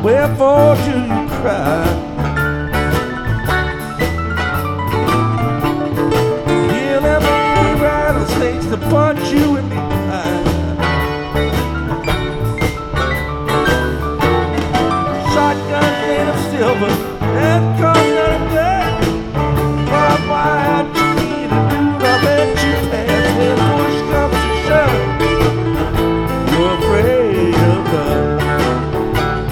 Wherefore do you cry? Hear them rattlesnakes to punch you